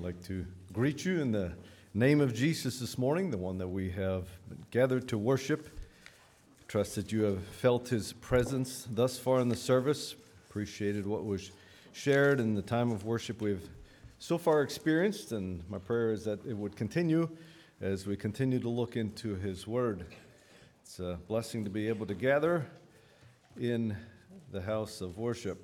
like to greet you in the name of Jesus this morning, the one that we have gathered to worship. Trust that you have felt his presence thus far in the service, appreciated what was shared in the time of worship we've so far experienced, and my prayer is that it would continue as we continue to look into his word. It's a blessing to be able to gather in the house of worship.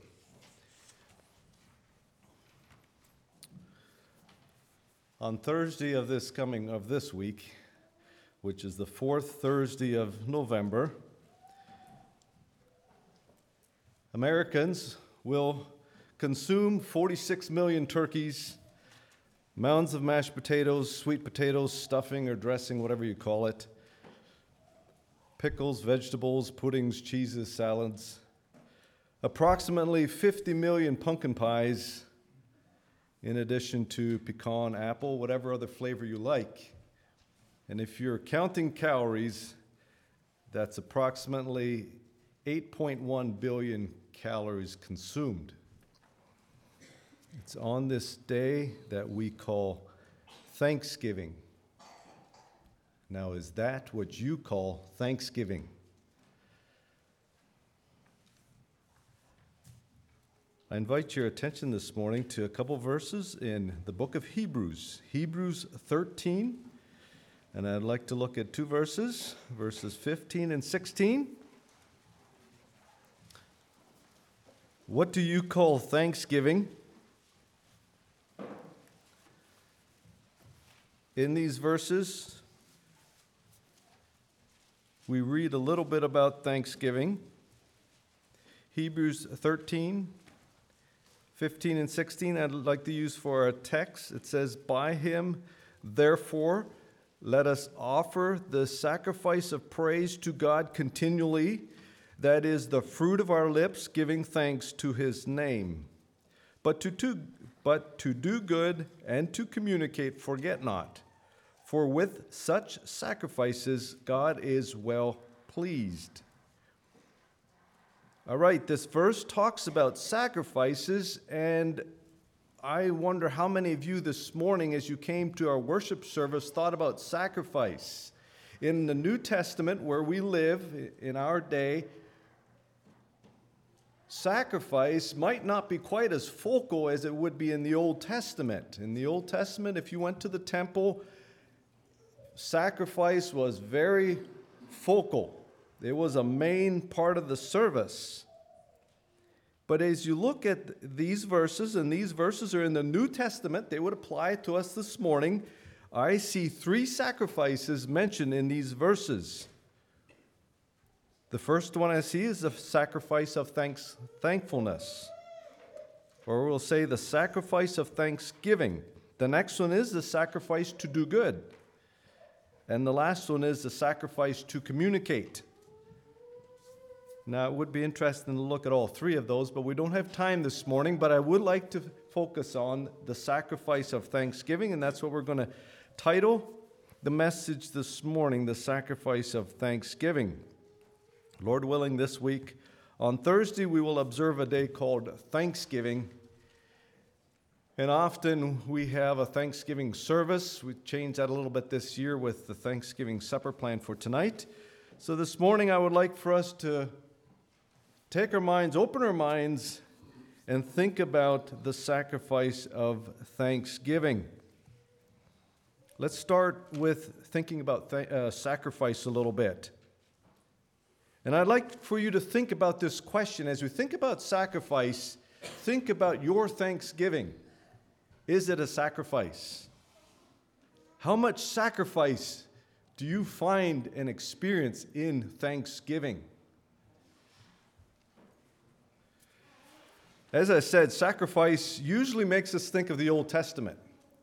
On Thursday of this week, which is the fourth Thursday of November, Americans will consume 46 million turkeys, mounds of mashed potatoes, sweet potatoes, stuffing or dressing, whatever you call it, pickles, vegetables, puddings, cheeses, salads, approximately 50 million pumpkin pies, in addition to pecan, apple, whatever other flavor you like. And if you're counting calories, that's approximately 8.1 billion calories consumed. It's on this day that we call Thanksgiving. Now, is that what you call Thanksgiving? I invite your attention this morning to a couple verses in the book of Hebrews, Hebrews 13, and I'd like to look at two verses, verses 15 and 16. What do you call Thanksgiving? In these verses, we read a little bit about Thanksgiving. Hebrews 13, 15 and 16, I'd like to use for a text. It says, "By him, therefore, let us offer the sacrifice of praise to God continually, that is the fruit of our lips, giving thanks to his name. But to do good and to communicate, forget not. For with such sacrifices, God is well pleased." All right, this verse talks about sacrifices, and I wonder how many of you this morning, as you came to our worship service, thought about sacrifice. In the New Testament, where we live in our day, sacrifice might not be quite as focal as it would be in the Old Testament. In the Old Testament, if you went to the temple, sacrifice was very focal. It was a main part of the service. But as you look at these verses, and these verses are in the New Testament, they would apply to us this morning. I see three sacrifices mentioned in these verses. The first one I see is the sacrifice of thankfulness, or we'll say the sacrifice of thanksgiving. The next one is the sacrifice to do good. And the last one is the sacrifice to communicate. Now, it would be interesting to look at all three of those, but we don't have time this morning. But I would like to focus on the sacrifice of thanksgiving, and that's what we're going to title the message this morning, the sacrifice of thanksgiving. Lord willing, this week, on Thursday, we will observe a day called Thanksgiving. And often we have a Thanksgiving service. We changed that a little bit this year with the Thanksgiving supper planned for tonight. So this morning, I would like for us to open our minds, and think about the sacrifice of thanksgiving. Let's start with thinking about sacrifice a little bit. And I'd like for you to think about this question. As we think about sacrifice, think about your thanksgiving. Is it a sacrifice? How much sacrifice do you find and experience in thanksgiving? As I said, sacrifice usually makes us think of the Old Testament.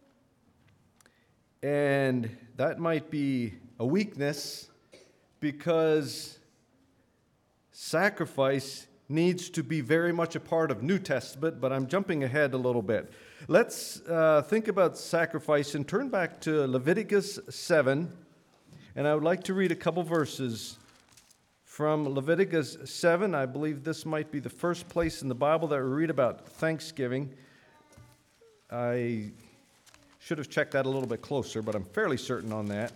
And that might be a weakness, because sacrifice needs to be very much a part of New Testament, but I'm jumping ahead a little bit. Let's think about sacrifice and turn back to Leviticus 7, and I would like to read a couple verses from Leviticus 7. I believe this might be the first place in the Bible that we read about Thanksgiving. I Should have checked that a little bit closer, but I'm fairly certain on that.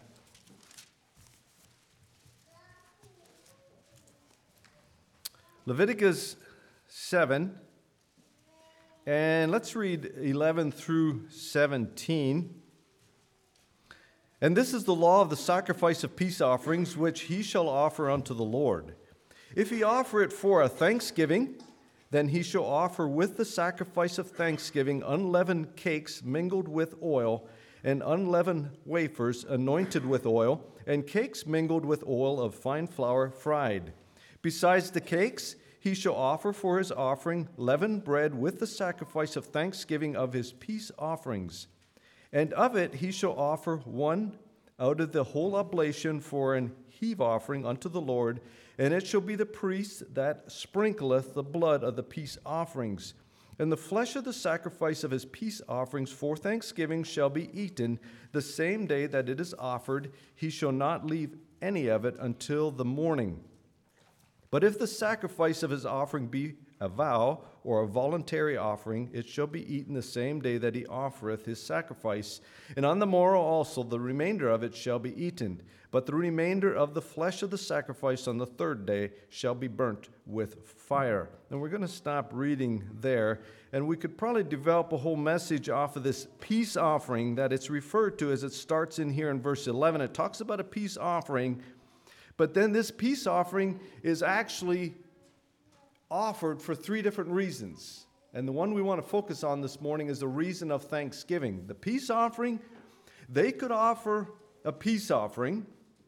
Leviticus 7, and let's read 11 through 17. And this is the law of the sacrifice of peace offerings, which he shall offer unto the Lord. If he offer it for a thanksgiving, then he shall offer with the sacrifice of thanksgiving unleavened cakes mingled with oil, and unleavened wafers anointed with oil, and cakes mingled with oil of fine flour fried. Besides the cakes, he shall offer for his offering leavened bread with the sacrifice of thanksgiving of his peace offerings. And of it he shall offer one out of the whole oblation for an heave offering unto the Lord, and it shall be the priest that sprinkleth the blood of the peace offerings. And the flesh of the sacrifice of his peace offerings for thanksgiving shall be eaten the same day that it is offered. He shall not leave any of it until the morning. But if the sacrifice of his offering be a vow or a voluntary offering, it shall be eaten the same day that he offereth his sacrifice. And on the morrow also the remainder of it shall be eaten. But the remainder of the flesh of the sacrifice on the third day shall be burnt with fire. And we're going to stop reading there. And we could probably develop a whole message off of this peace offering that it's referred to as it starts in here in verse 11. It talks about a peace offering. But then this peace offering is actually offered for three different reasons. And the one we want to focus on this morning is the reason of thanksgiving. The peace offering, they could offer a peace offering.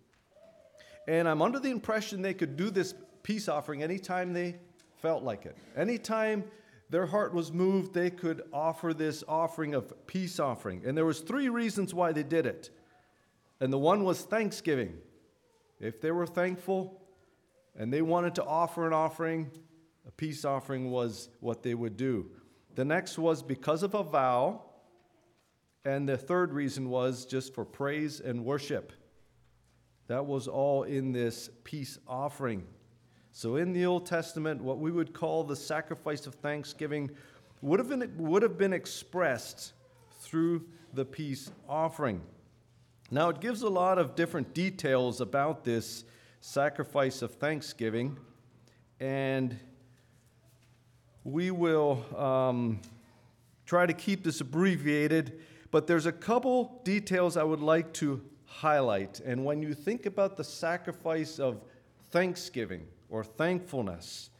And I'm under the impression they could do this peace offering anytime they felt like it. Anytime their heart was moved, they could offer this offering of peace offering. And there was three reasons why they did it. And the one was thanksgiving. If they were thankful and they wanted to offer an offering, a peace offering was what they would do. The next was because of a vow. And the third reason was just for praise and worship. That was all in this peace offering. So in the Old Testament, what we would call the sacrifice of thanksgiving would have been expressed through the peace offering. Now, it gives a lot of different details about this sacrifice of thanksgiving, and we will try to keep this abbreviated, but there's a couple details I would like to highlight. And when you think about the sacrifice of thanksgiving or thankfulness,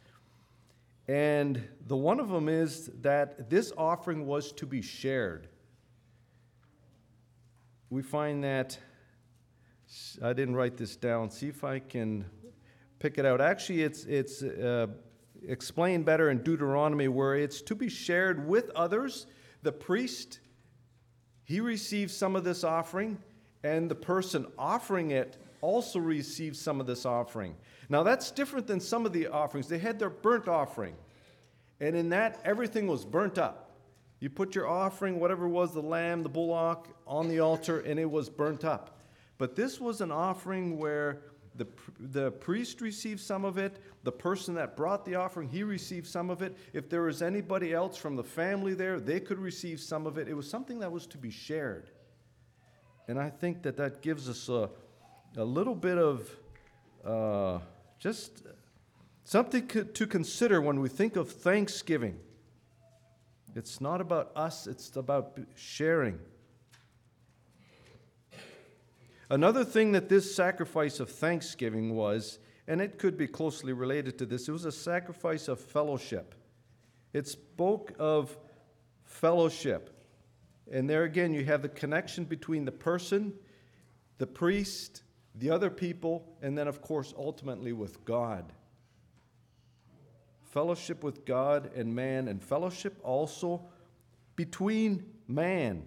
and the one of them is that this offering was to be shared. We find that, I didn't write this down, see if I can pick it out. Actually, it's explained better in Deuteronomy, where it's to be shared with others. The priest, he receives some of this offering, and the person offering it also receives some of this offering. Now, that's different than some of the offerings. They had their burnt offering, and in that, everything was burnt up. You put your offering, whatever it was, the lamb, the bullock, on the altar, and it was burnt up. But this was an offering where the priest received some of it. The person that brought the offering, he received some of it. If there was anybody else from the family there, they could receive some of it. It was something that was to be shared. And I think that gives us a little bit of just something to consider when we think of Thanksgiving. It's not about us, it's about sharing. Another thing that this sacrifice of thanksgiving was, and it could be closely related to this, it was a sacrifice of fellowship. It spoke of fellowship. And there again, you have the connection between the person, the priest, the other people, and then, of course, ultimately with God. Fellowship with God and man, and fellowship also between man.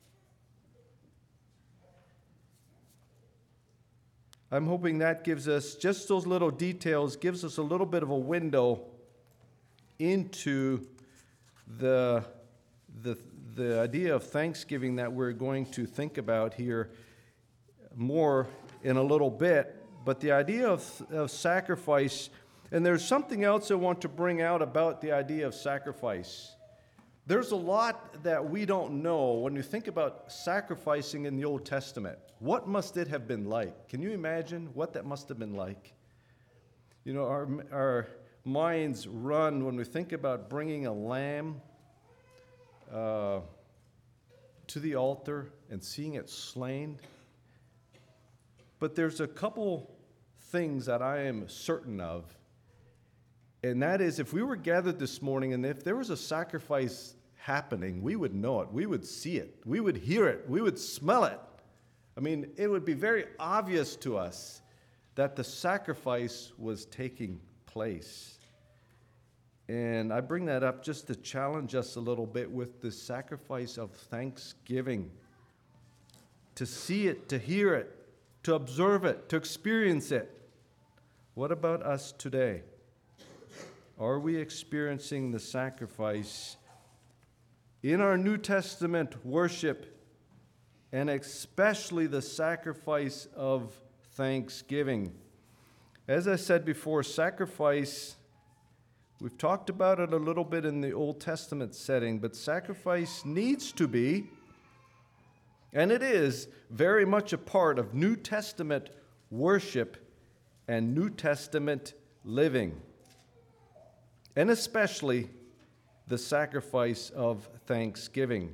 I'm hoping that gives us, just those little details, gives us a little bit of a window into the idea of Thanksgiving that we're going to think about here more in a little bit. But the idea of sacrifice, and there's something else I want to bring out about the idea of sacrifice. There's a lot that we don't know when you think about sacrificing in the Old Testament. What must it have been like? Can you imagine what that must have been like? You know, our minds run when we think about bringing a lamb to the altar and seeing it slain. But there's a couple things that I am certain of, and that is if we were gathered this morning and if there was a sacrifice happening, we would know it, we would see it, we would hear it, we would smell it. I mean, it would be very obvious to us that the sacrifice was taking place. And I bring that up just to challenge us a little bit with the sacrifice of thanksgiving. To see it, to hear it, to observe it, to experience it. What about us today? Are we experiencing the sacrifice in our New Testament worship, and especially the sacrifice of thanksgiving? As I said before, sacrifice, we've talked about it a little bit in the Old Testament setting, but sacrifice needs to be, and it is, very much a part of New Testament worship and New Testament living, and especially the sacrifice of thanksgiving.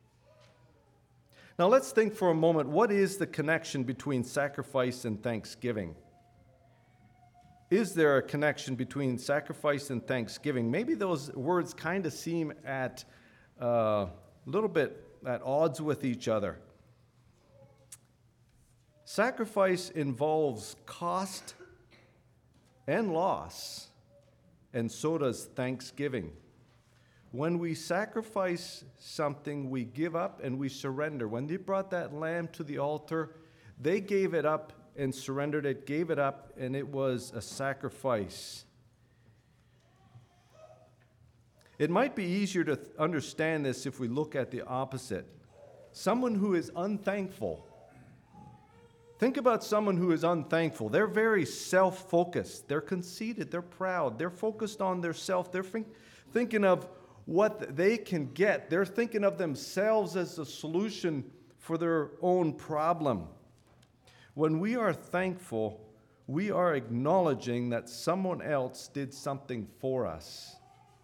Now let's think for a moment, what is the connection between sacrifice and thanksgiving? Is there a connection between sacrifice and thanksgiving? Maybe those words kind of seem at a little bit at odds with each other. Sacrifice involves cost and loss, and so does thanksgiving. When we sacrifice something, we give up and we surrender. When they brought that lamb to the altar, they gave it up and surrendered it, gave it up, and it was a sacrifice. It might be easier to understand this if we look at the opposite. Someone who is unthankful. Think about someone who is unthankful. They're very self-focused. They're conceited. They're proud. They're focused on their self. They're thinking of what they can get. They're thinking of themselves as the solution for their own problem. When we are thankful, we are acknowledging that someone else did something for us.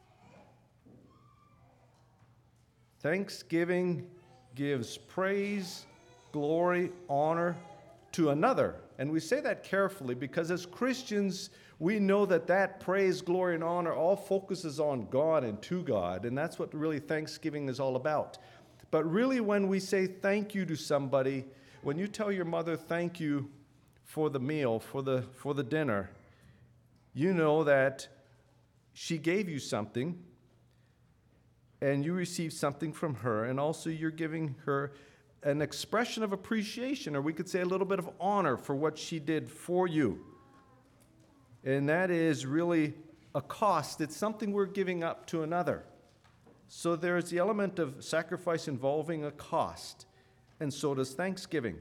Thanksgiving gives praise, glory, honor to another. And we say that carefully because as Christians, we know that that praise, glory, and honor all focuses on God and to God. And that's what really Thanksgiving is all about. But really when we say thank you to somebody, when you tell your mother thank you for the meal, for the dinner, you know that she gave you something and you received something from her, and also you're giving her an expression of appreciation, or we could say a little bit of honor for what she did for you. And that is really a cost. It's something we're giving up to another. So there's the element of sacrifice involving a cost, and so does thanksgiving.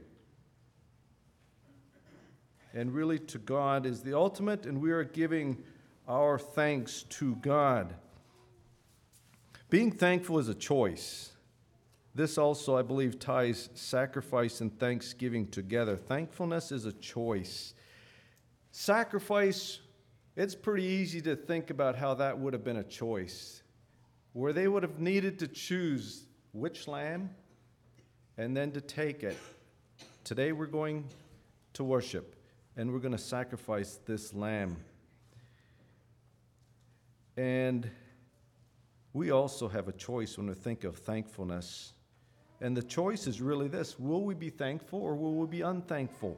And really to God is the ultimate, and we are giving our thanks to God. Being thankful is a choice. This also, I believe, ties sacrifice and thanksgiving together. Thankfulness is a choice. Sacrifice, it's pretty easy to think about how that would have been a choice, where they would have needed to choose which lamb and then to take it. Today we're going to worship, and we're going to sacrifice this lamb. And we also have a choice when we think of thankfulness. And the choice is really this: will we be thankful or will we be unthankful?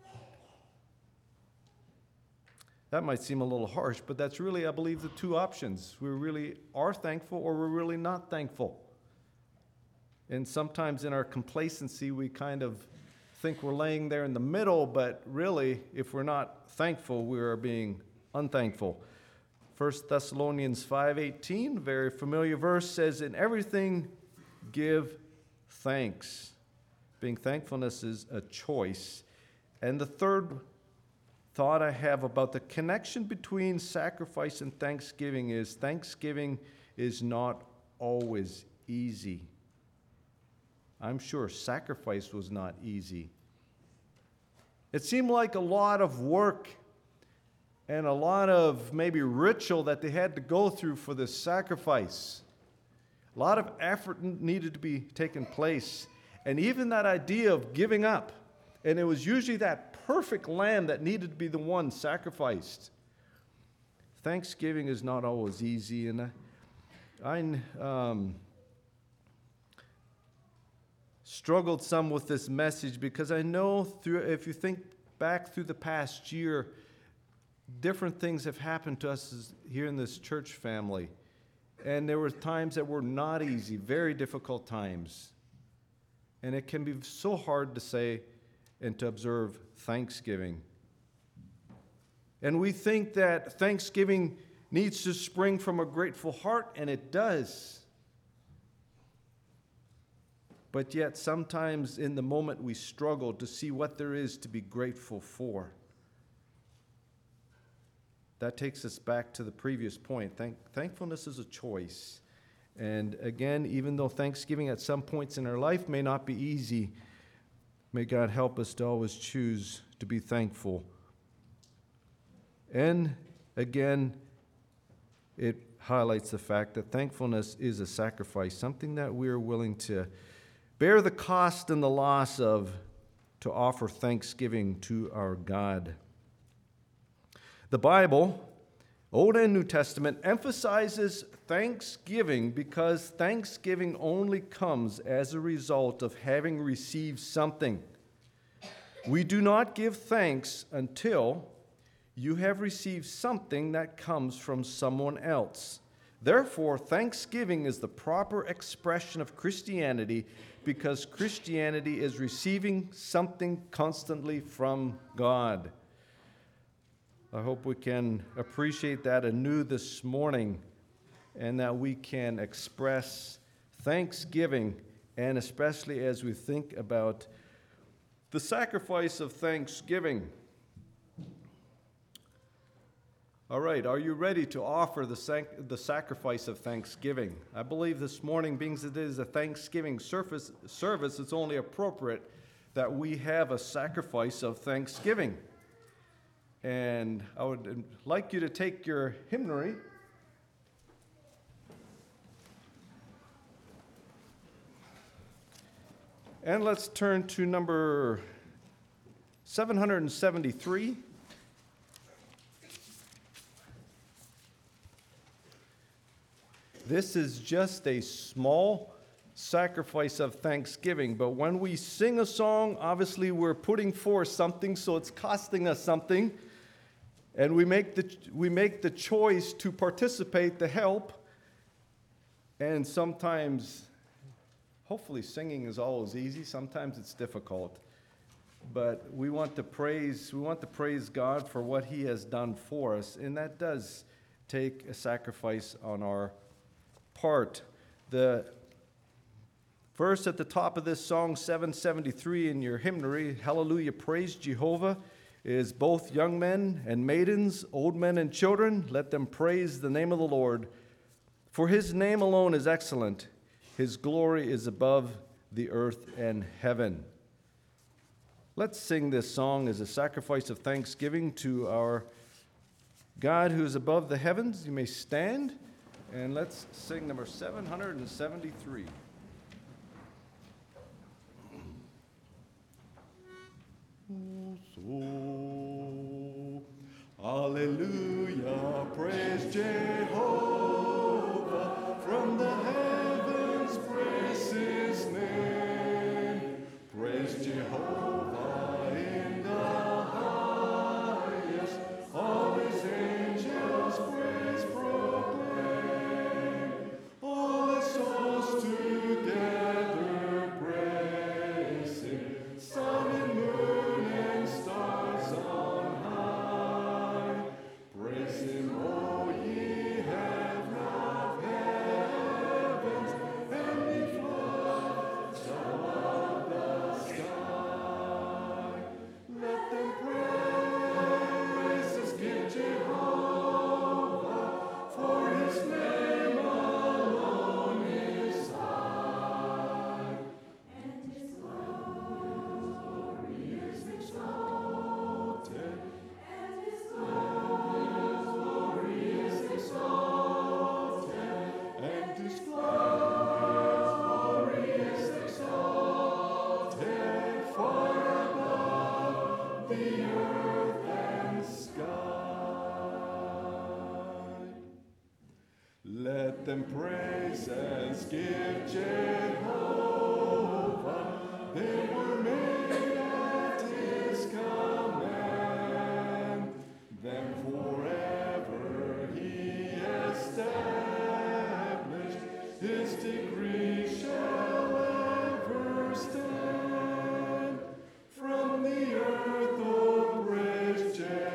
That might seem a little harsh, but that's really, I believe, the two options. We really are thankful or we're really not thankful. And sometimes in our complacency, we kind of think we're laying there in the middle, but really, if we're not thankful, we are being unthankful. 1 Thessalonians 5:18, very familiar verse, says, "In everything give thanks." Being thankfulness is a choice. And the third thought I have about the connection between sacrifice and thanksgiving is not always easy. I'm sure sacrifice was not easy. It seemed like a lot of work and a lot of maybe ritual that they had to go through for this sacrifice. A lot of effort needed to be taken place. And even that idea of giving up. And it was usually that perfect lamb that needed to be the one sacrificed. Thanksgiving is not always easy. And I struggled some with this message because I know if you think back through the past year, different things have happened to us here in this church family. And there were times that were not easy, very difficult times. And it can be so hard to say and to observe Thanksgiving. And we think that Thanksgiving needs to spring from a grateful heart, and it does. But yet sometimes in the moment we struggle to see what there is to be grateful for. That takes us back to the previous point. Thankfulness is a choice. And again, even though Thanksgiving at some points in our life may not be easy, may God help us to always choose to be thankful. And again, it highlights the fact that thankfulness is a sacrifice, something that we are willing to bear the cost and the loss of to offer thanksgiving to our God. The Bible, Old and New Testament, emphasizes thanksgiving because thanksgiving only comes as a result of having received something. We do not give thanks until you have received something that comes from someone else. Therefore, thanksgiving is the proper expression of Christianity because Christianity is receiving something constantly from God. I hope we can appreciate that anew this morning and that we can express thanksgiving, and especially as we think about the sacrifice of thanksgiving. All right, are you ready to offer the sacrifice of thanksgiving? I believe this morning, being that it is a Thanksgiving service, it's only appropriate that we have a sacrifice of thanksgiving. And I would like you to take your hymnary and let's turn to number 773. This is just a small sacrifice of thanksgiving, but when we sing a song, obviously we're putting forth something, so it's costing us something, and we make the choice to participate, to help, and sometimes, hopefully singing is always easy, sometimes it's difficult, but we want to praise God for what He has done for us, and that does take a sacrifice on our part. The verse at the top of this song, 773 in your hymnary, Hallelujah, Praise Jehovah, is both young men and maidens, old men and children, let them praise the name of the Lord. For His name alone is excellent. His glory is above the earth and heaven. Let's sing this song as a sacrifice of thanksgiving to our God who is above the heavens. You may stand. And let's sing number 773. So, Alleluia, praise Jehovah, from the heavens praise His name. Praise Jehovah in the highest, all His angels praise proclaim. All His souls to them praise and give Jehovah. They were made at his command. Then forever he established. His decree shall ever stand. From the earth, O praise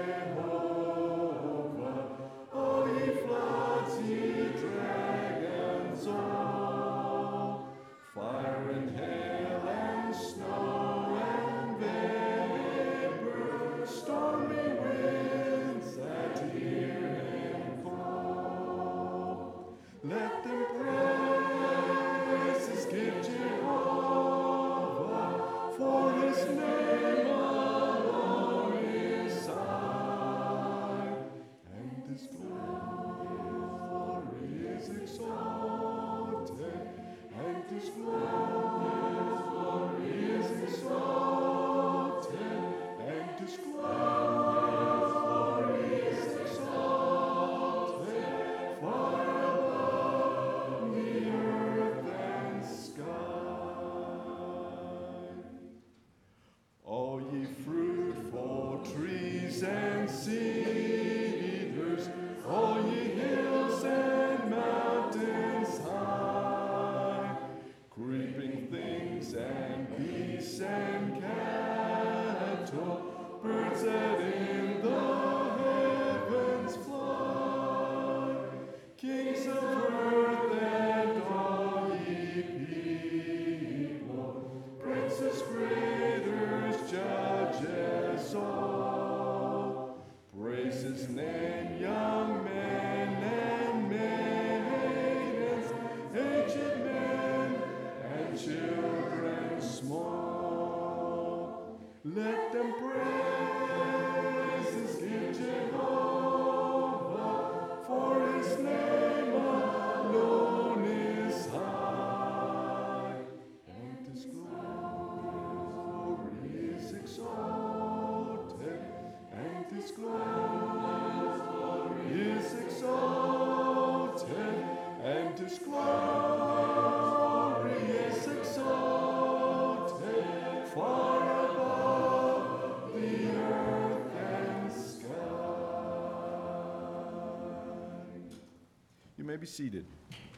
Jehovah. All ye floods, ye dragons all. Fire and hail and snow and vapor, stormy winds that hear him call. Let them praises give Jehovah, for his name alone is high, and his glory is exalted, and his glory is exalted, and his glory is exalted, far above the earth and sky. All ye fruitful trees and cedars, all ye hills and mountains high, creeping things and beasts and cattle, birds that in the heavens fly, kings of earth and all ye people, princes, greaters, judges all. Praise his name, young men and maidens, aged men and children small. Let them praises give Jehovah, for his name alone is high, and his glory is exalted, and his glory is exalted, and his glory is exalted, far above the earth and sky. You may be seated.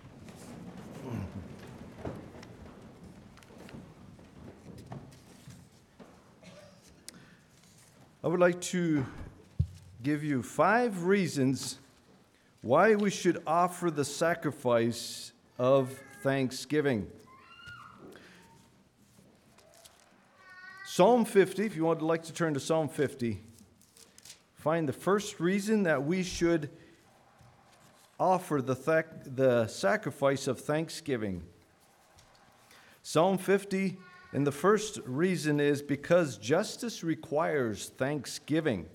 I would like to give you 5 reasons why we should offer the sacrifice of thanksgiving. Psalm 50, if you would like to turn to Psalm 50, find the first reason that we should offer the sacrifice of thanksgiving. Psalm 50, and the first reason is because justice requires thanksgiving.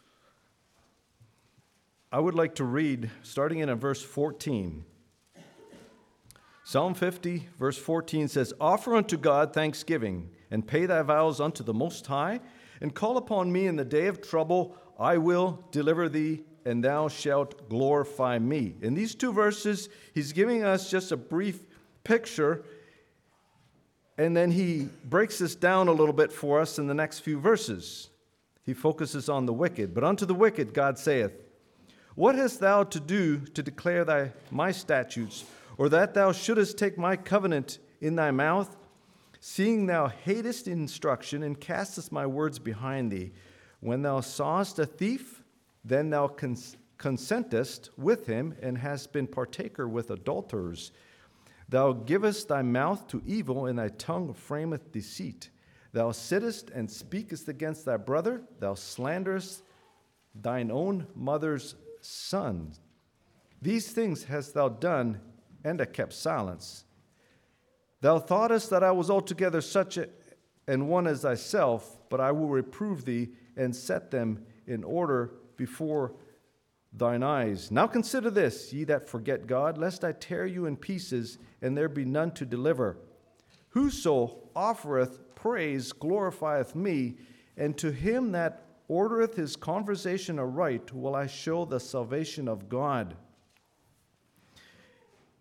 I would like to read, starting in verse 14. Psalm 50, verse 14 says, Offer unto God thanksgiving, and pay thy vows unto the Most High, and call upon me in the day of trouble. I will deliver thee, and thou shalt glorify me. In these 2 verses, he's giving us just a brief picture, and then he breaks this down a little bit for us in the next few verses. He focuses on the wicked. But unto the wicked God saith, What hast thou to do to declare my statutes, or that thou shouldest take my covenant in thy mouth? Seeing thou hatest instruction, and castest my words behind thee. When thou sawest a thief, then thou consentest with him, and hast been partaker with adulterers. Thou givest thy mouth to evil, and thy tongue frameth deceit. Thou sittest and speakest against thy brother. Thou slanderest thine own mother's son. These things hast thou done, and hast kept silence. Thou thoughtest that I was altogether such an one as thyself, but I will reprove thee, and set them in order before thine eyes. Now consider this, ye that forget God, lest I tear you in pieces, and there be none to deliver. Whoso offereth praise glorifieth me, and to him that ordereth his conversation aright will I show the salvation of God.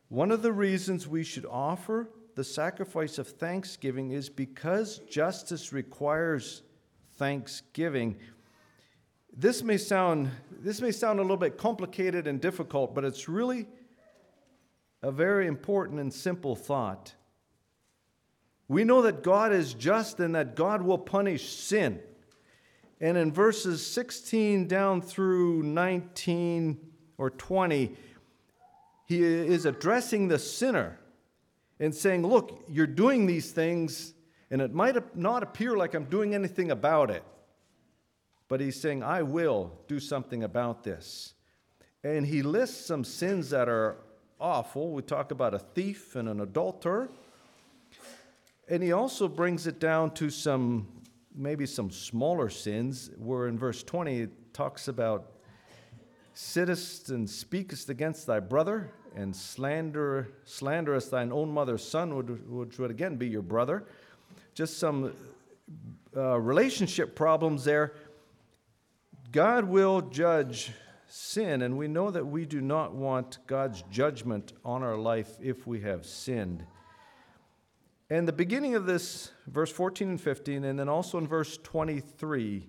One of the reasons we should offer the sacrifice of thanksgiving is because justice requires thanksgiving. This may sound a little bit complicated and difficult, but it's really a very important and simple thought. We know that God is just and that God will punish sin. And in verses 16 down through 19 or 20, he is addressing the sinner and saying, look, you're doing these things, and it might not appear like I'm doing anything about it. But he's saying, I will do something about this. And he lists some sins that are awful. We talk about a thief and an adulterer. And he also brings it down to maybe some smaller sins, where in verse 20 it talks about sittest and speakest against thy brother, and slanderest thine own mother's son, which would again be your brother. Just some relationship problems there. God will judge sin, and we know that we do not want God's judgment on our life if we have sinned. And the beginning of this, verse 14 and 15, and then also in verse 23,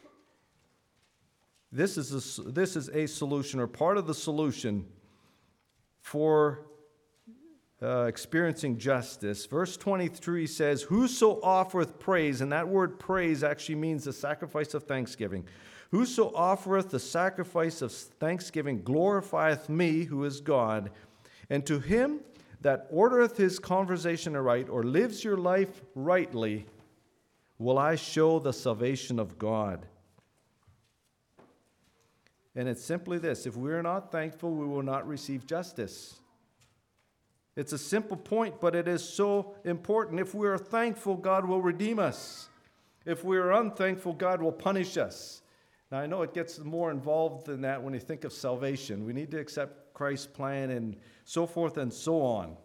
this is a solution, or part of the solution for experiencing justice. Verse 23 says, whoso offereth praise, and that word praise actually means the sacrifice of thanksgiving. Whoso offereth the sacrifice of thanksgiving glorifieth me, who is God. And to him that ordereth his conversation aright, or lives your life rightly, will I show the salvation of God. And it's simply this: if we are not thankful, we will not receive justice. It's a simple point, but it is so important. If we are thankful, God will redeem us. If we are unthankful, God will punish us. Now, I know it gets more involved than that when you think of salvation. We need to accept Christ's plan and so forth and so on.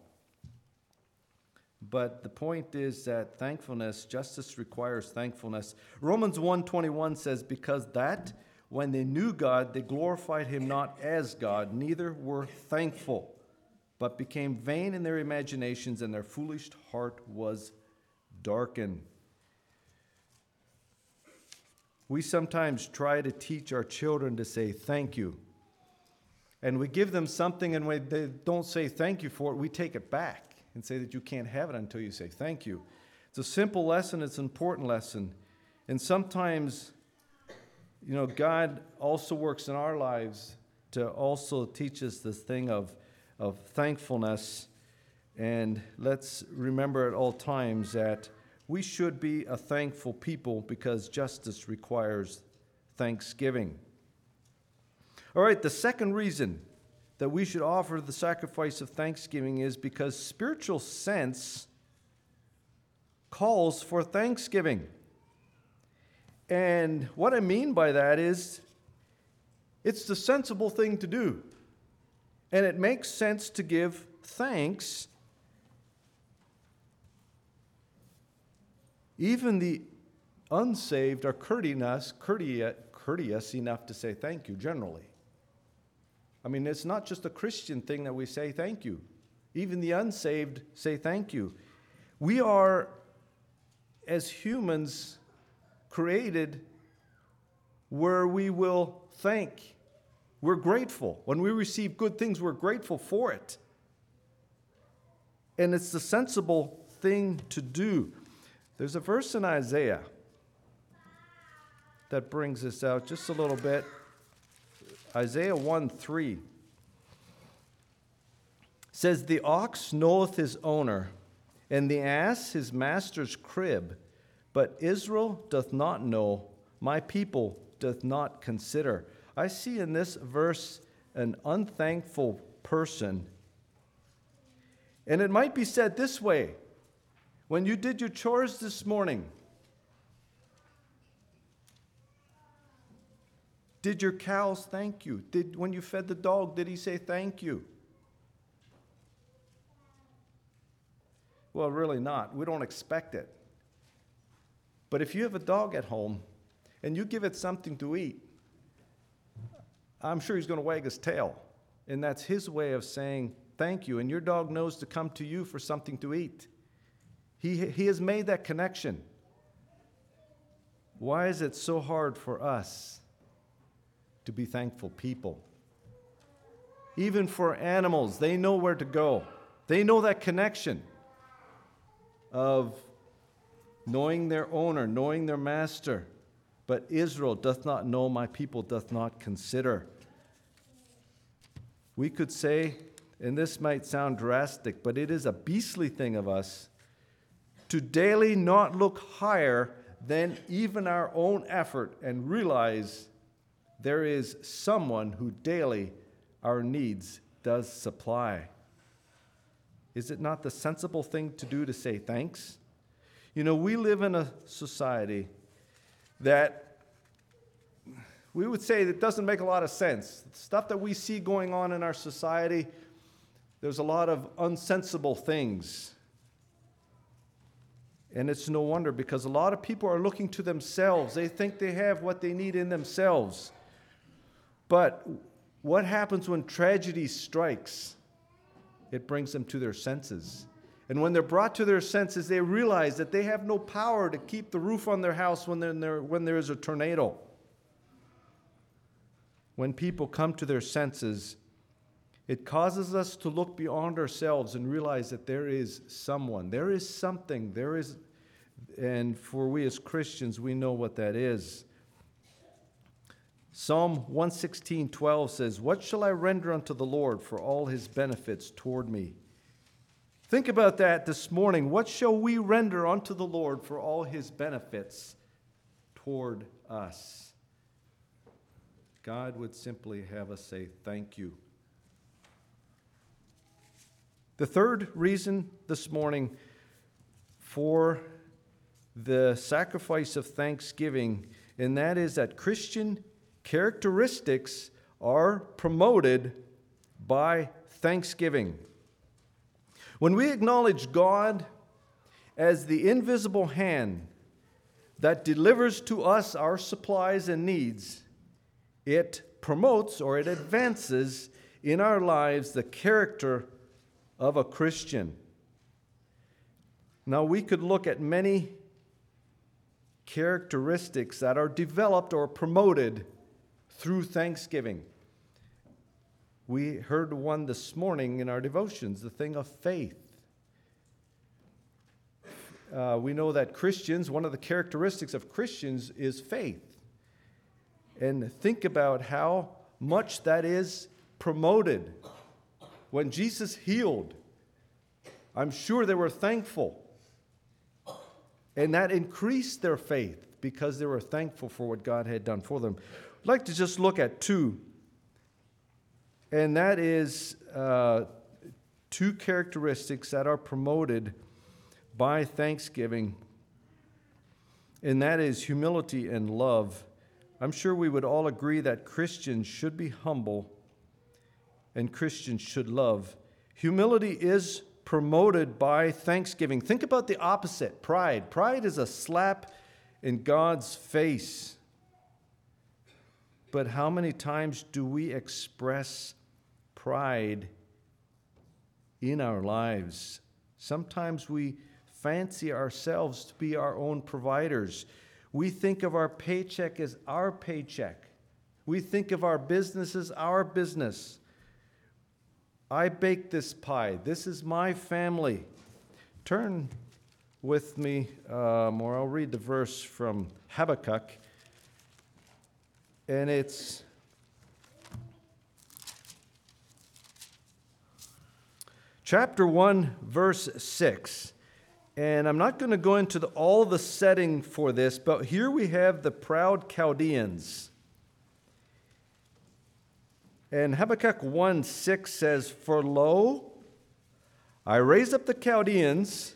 But the point is that thankfulness, justice requires thankfulness. Romans 1:21 says, because that when they knew God, they glorified him not as God, neither were thankful, but became vain in their imaginations, and their foolish heart was darkened. We sometimes try to teach our children to say thank you. And we give them something, and when they don't say thank you for it, we take it back and say that you can't have it until you say thank you. It's a simple lesson. It's an important lesson. And sometimes, God also works in our lives to also teach us this thing of thankfulness. And let's remember at all times that we should be a thankful people, because justice requires thanksgiving. All right, the second reason that we should offer the sacrifice of thanksgiving is because spiritual sense calls for thanksgiving. And what I mean by that is it's the sensible thing to do. And it makes sense to give thanks. Even the unsaved are courteous enough to say thank you generally. I mean, it's not just a Christian thing that we say thank you. Even the unsaved say thank you. We are, as humans, created where we will thank. We're grateful. When we receive good things, we're grateful for it. And it's the sensible thing to do. There's a verse in Isaiah that brings this out just a little bit. Isaiah 1:3 says, the ox knoweth his owner, and the ass his master's crib. But Israel doth not know, my people doth not consider. I see in this verse an unthankful person. And it might be said this way: when you did your chores this morning, did your cows thank you? When you fed the dog, did he say thank you? Well, really not. We don't expect it. But if you have a dog at home and you give it something to eat, I'm sure he's going to wag his tail. And that's his way of saying thank you, and your dog knows to come to you for something to eat. He has made that connection. Why is it so hard for us to be thankful people? Even for animals, they know where to go. They know that connection of knowing their owner, knowing their master. But Israel doth not know, my people doth not consider. We could say, and this might sound drastic, but it is a beastly thing of us to daily not look higher than even our own effort and realize there is someone who daily our needs does supply. Is it not the sensible thing to do to say thanks? You know, we live in a society that we would say that doesn't make a lot of sense. Stuff that we see going on in our society, there's a lot of unsensible things. And it's no wonder, because a lot of people are looking to themselves. They think they have what they need in themselves. But what happens when tragedy strikes? It brings them to their senses. And when they're brought to their senses, they realize that they have no power to keep the roof on their house when there is a tornado. When people come to their senses, it causes us to look beyond ourselves and realize that there is someone, there is something, and for we as Christians, we know what that is. Psalm 116:12 says, "What shall I render unto the Lord for all his benefits toward me?" Think about that this morning. What shall we render unto the Lord for all his benefits toward us? God would simply have us say, thank you. The third reason this morning for the sacrifice of thanksgiving, and that is that Christian characteristics are promoted by thanksgiving. When we acknowledge God as the invisible hand that delivers to us our supplies and needs, it promotes or it advances in our lives the character of a Christian. Now, we could look at many characteristics that are developed or promoted through thanksgiving. We heard one this morning in our devotions, the thing of faith. We know that Christians, one of the characteristics of Christians is faith. And think about how much that is promoted. When Jesus healed, I'm sure they were thankful. And that increased their faith because they were thankful for what God had done for them. I'd like to just look at two. And that is two characteristics that are promoted by thanksgiving. And that is humility and love. I'm sure we would all agree that Christians should be humble and Christians should love. Humility is promoted by thanksgiving. Think about the opposite, pride. Pride is a slap in God's face. But how many times do we express pride in our lives? Sometimes we fancy ourselves to be our own providers. We think of our paycheck as our paycheck. We think of our business as our business. I baked this pie. This is my family. Turn with me, or I'll read the verse from Habakkuk. And it's chapter 1, verse 6. And I'm not going to go into all the setting for this, but here we have the proud Chaldeans. And Habakkuk 1:6 says, "For lo, I raise up the Chaldeans,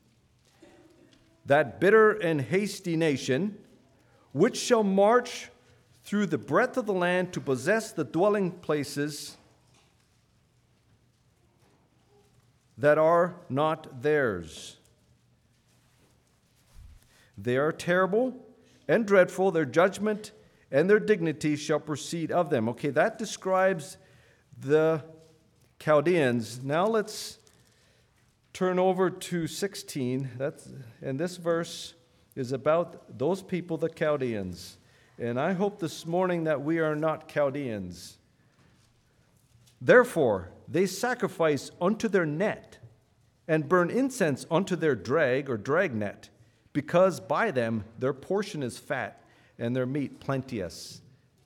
that bitter and hasty nation, which shall march through the breadth of the land to possess the dwelling places that are not theirs. They are terrible and dreadful, their judgment and their dignity shall proceed of them." Okay, that describes the Chaldeans. Now let's turn over to 16. And this verse is about those people, the Chaldeans. And I hope this morning that we are not Chaldeans. Therefore, they sacrifice unto their net and burn incense unto their drag or dragnet, because by them their portion is fat and their meat plenteous.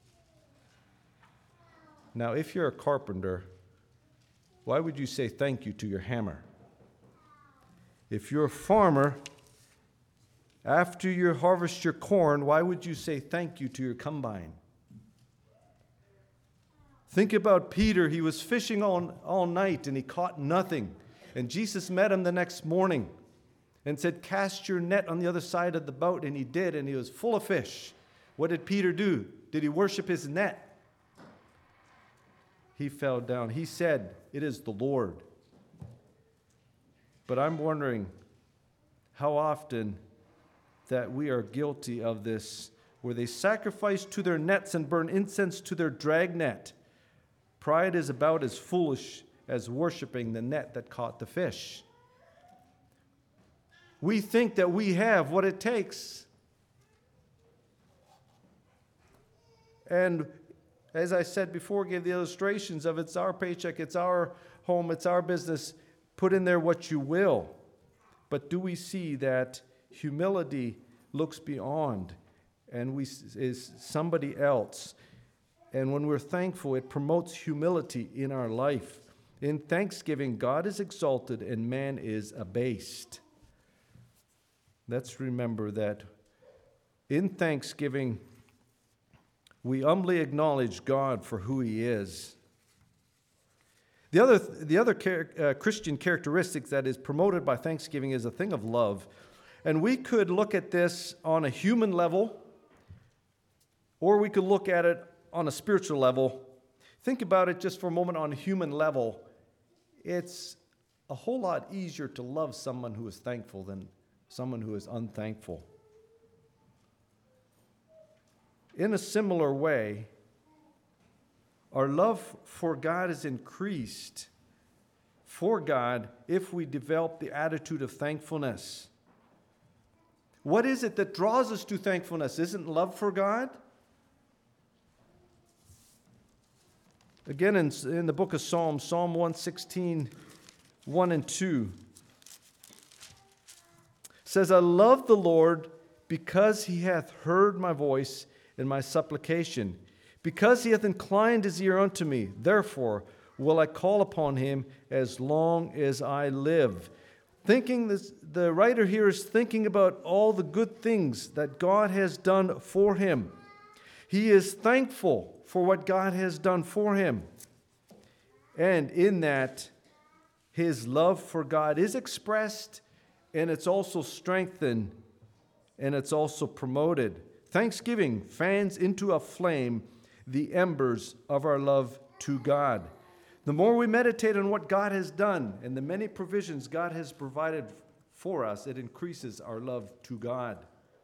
Now, if you're a carpenter, why would you say thank you to your hammer? If you're a farmer, after you harvest your corn, why would you say thank you to your combine? Think about Peter. He was fishing all night and he caught nothing. And Jesus met him the next morning and said, cast your net on the other side of the boat. And he did, and he was full of fish. What did Peter do? Did he worship his net? He fell down. He said, it is the Lord. But I'm wondering how often that we are guilty of this, where they sacrifice to their nets and burn incense to their dragnet. Pride is about as foolish as worshiping the net that caught the fish. We think that we have what it takes. And as I said before, gave the illustrations of it's our paycheck, it's our home, it's our business. Put in there what you will. But do we see that humility looks beyond and is somebody else? And when we're thankful, it promotes humility in our life. In thanksgiving, God is exalted and man is abased. Let's remember that in thanksgiving, we humbly acknowledge God for who He is. The other Christian characteristic that is promoted by thanksgiving is a thing of love. And we could look at this on a human level, or we could look at it on a spiritual level. Think about it just for a moment on a human level. It's a whole lot easier to love someone who is thankful than someone who is unthankful. In a similar way, our love for God is increased for God if we develop the attitude of thankfulness. What is it that draws us to thankfulness? Isn't love for God? Again, in the book of Psalms, Psalm 116, 1 and 2, says, I love the Lord because He hath heard my voice and my supplication. Because He hath inclined His ear unto me, therefore will I call upon Him as long as I live. The writer here is thinking about all the good things that God has done for him. He is thankful for what God has done for him. And in that, his love for God is expressed, and it's also strengthened, and it's also promoted. Thanksgiving fans into a flame the embers of our love to God. The more we meditate on what God has done and the many provisions God has provided for us, it increases our love to God.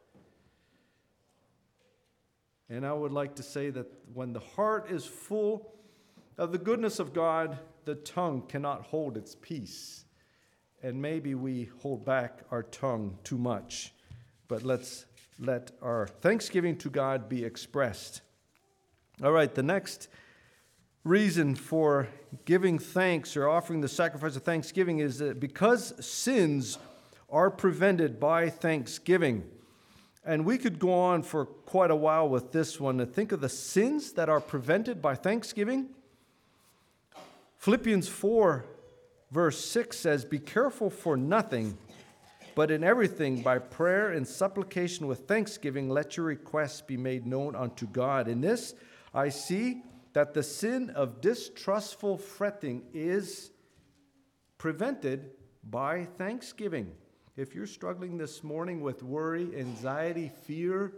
And I would like to say that when the heart is full of the goodness of God, the tongue cannot hold its peace. And maybe we hold back our tongue too much. But let's let our thanksgiving to God be expressed. All right, the next reason for giving thanks or offering the sacrifice of thanksgiving is that because sins are prevented by thanksgiving. And we could go on for quite a while with this one to think of the sins that are prevented by thanksgiving. Philippians 4, verse 6 says, be careful for nothing, but in everything by prayer and supplication with thanksgiving, let your requests be made known unto God. In this, I see that the sin of distrustful fretting is prevented by thanksgiving. If you're struggling this morning with worry, anxiety, fear,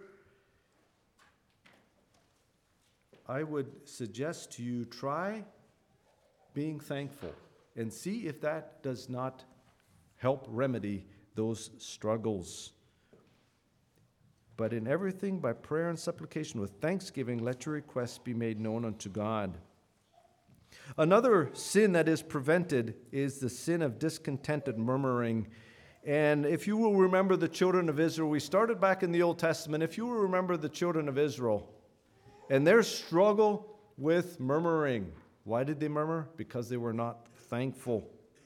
I would suggest to you try being thankful and see if that does not help remedy those struggles. But in everything by prayer and supplication with thanksgiving, let your requests be made known unto God. Another sin that is prevented is the sin of discontented murmuring. And if you will remember the children of Israel, we started back in the Old Testament. If you will remember the children of Israel and their struggle with murmuring, why did they murmur? Because they were not thankful.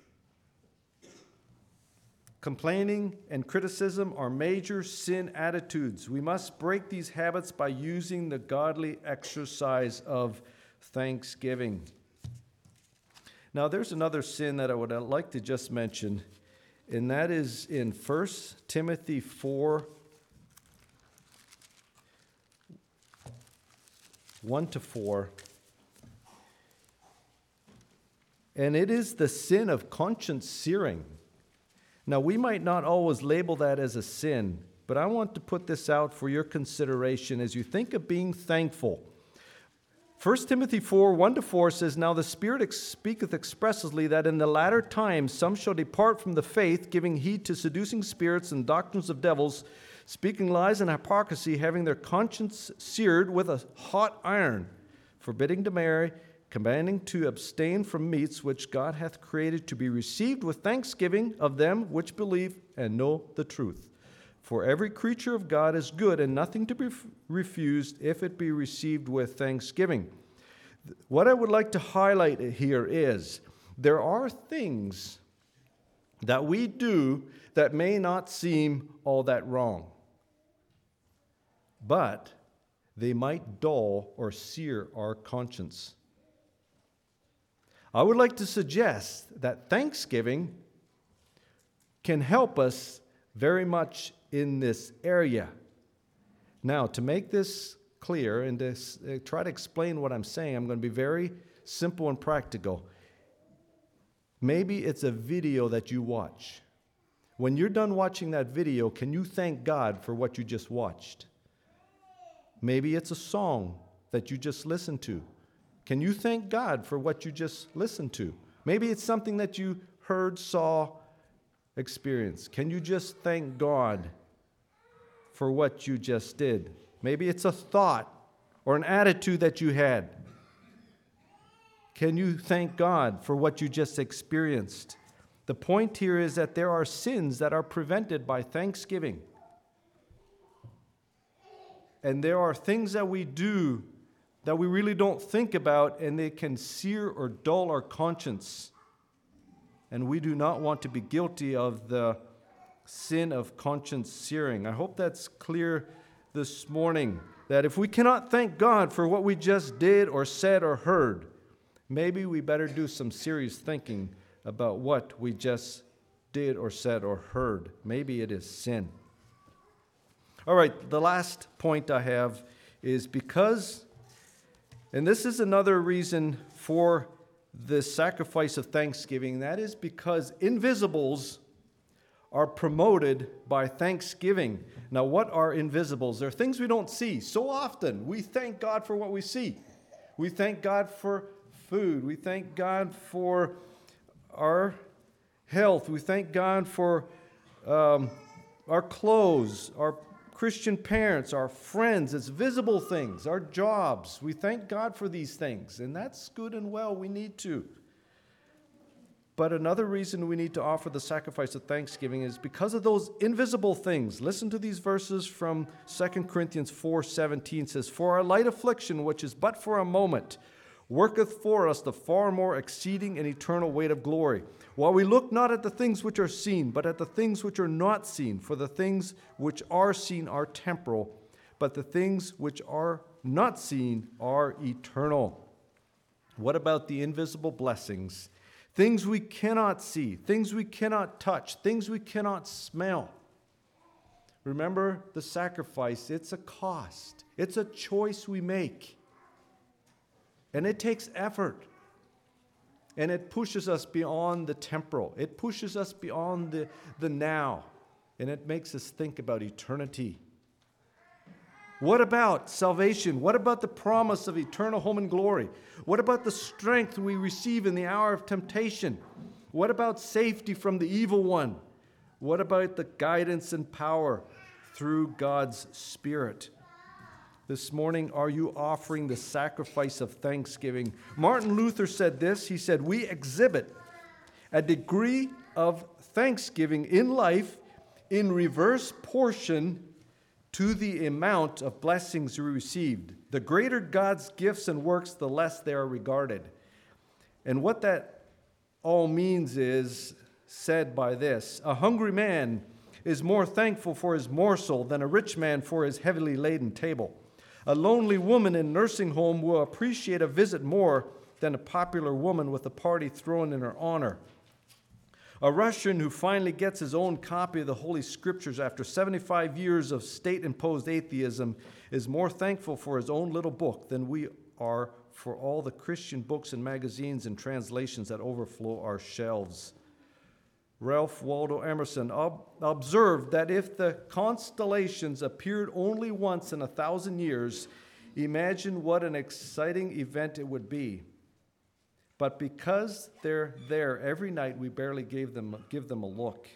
Complaining and criticism are major sin attitudes. We must break these habits by using the godly exercise of thanksgiving. Now, there's another sin that I would like to just mention, and that is in 1 Timothy 4, 1-4. And it is the sin of conscience searing. Now, we might not always label that as a sin, but I want to put this out for your consideration as you think of being thankful. 1 Timothy 4, 1-4 says, "Now the Spirit speaketh expressly that in the latter times some shall depart from the faith, giving heed to seducing spirits and doctrines of devils, speaking lies and hypocrisy, having their conscience seared with a hot iron, forbidding to marry, commanding to abstain from meats which God hath created to be received with thanksgiving of them which believe and know the truth. For every creature of God is good, and nothing to be refused if it be received with thanksgiving." What I would like to highlight here is there are things that we do that may not seem all that wrong, but they might dull or sear our conscience. I would like to suggest that thanksgiving can help us very much in this area. Now, to make this clear and to try to explain what I'm saying, I'm going to be very simple and practical. Maybe it's a video that you watch. When you're done watching that video, can you thank God for what you just watched? Maybe it's a song that you just listened to. Can you thank God for what you just listened to? Maybe it's something that you heard, saw, experienced. Can you just thank God for what you just did? Maybe it's a thought or an attitude that you had. Can you thank God for what you just experienced? The point here is that there are sins that are prevented by thanksgiving. And there are things that we do that we really don't think about, and they can sear or dull our conscience. And we do not want to be guilty of the sin of conscience searing. I hope that's clear this morning, that if we cannot thank God for what we just did or said or heard, maybe we better do some serious thinking about what we just did or said or heard. Maybe it is sin. All right, the last point I have is because, and this is another reason for the sacrifice of thanksgiving, that is because invisibles are promoted by thanksgiving. Now, what are invisibles? They're things we don't see. So often, we thank God for what we see. We thank God for food. We thank God for our health. We thank God for our clothes, our Christian parents, our friends. It's visible things, our jobs. We thank God for these things, and that's good and well. We need to. But another reason we need to offer the sacrifice of thanksgiving is because of those invisible things. Listen to these verses from 2 Corinthians 4:17 says, "For our light affliction, which is but for a moment, worketh for us the far more exceeding and eternal weight of glory. While we look not at the things which are seen, but at the things which are not seen. For the things which are seen are temporal, but the things which are not seen are eternal." What about the invisible blessings? Things we cannot see, things we cannot touch, things we cannot smell. Remember the sacrifice, it's a cost. It's a choice we make. And it takes effort. And it pushes us beyond the temporal. It pushes us beyond the now. And it makes us think about eternity. What about salvation? What about the promise of eternal home and glory? What about the strength we receive in the hour of temptation? What about safety from the evil one? What about the guidance and power through God's Spirit? This morning, are you offering the sacrifice of thanksgiving? Martin Luther said this. He said, "We exhibit a degree of thanksgiving in life in reverse portion to the amount of blessings we received. The greater God's gifts and works, the less they are regarded." And what that all means is said by this: a hungry man is more thankful for his morsel than a rich man for his heavily laden table. A lonely woman in a nursing home will appreciate a visit more than a popular woman with a party thrown in her honor. A Russian who finally gets his own copy of the Holy Scriptures after 75 years of state-imposed atheism is more thankful for his own little book than we are for all the Christian books and magazines and translations that overflow our shelves. Ralph Waldo Emerson observed that if the constellations appeared only once in 1,000 years, imagine what an exciting event it would be. But because they're there every night, we barely give them a look.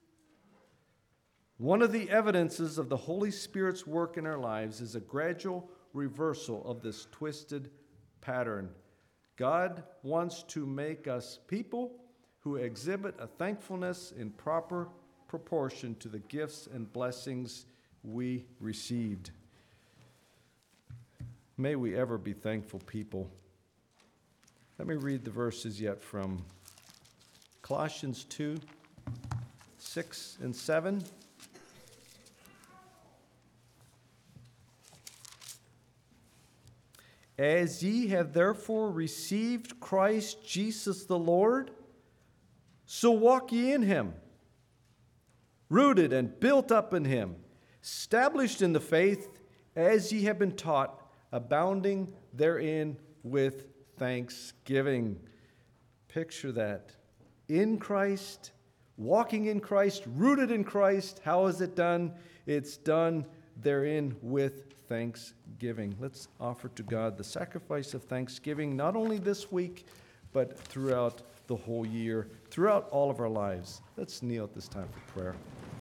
One of the evidences of the Holy Spirit's work in our lives is a gradual reversal of this twisted pattern. God wants to make us people who exhibit a thankfulness in proper proportion to the gifts and blessings we received. May we ever be thankful people. Let me read the verses yet from Colossians 2, 6 and 7. As ye have therefore received Christ Jesus the Lord, so walk ye in him, rooted and built up in him, established in the faith as ye have been taught, abounding therein with thanksgiving. Picture that. In Christ, walking in Christ, rooted in Christ. How is it done? It's done therein with thanksgiving. Let's offer to God the sacrifice of thanksgiving, not only this week, but throughout the whole year, throughout all of our lives. Let's kneel at this time for prayer.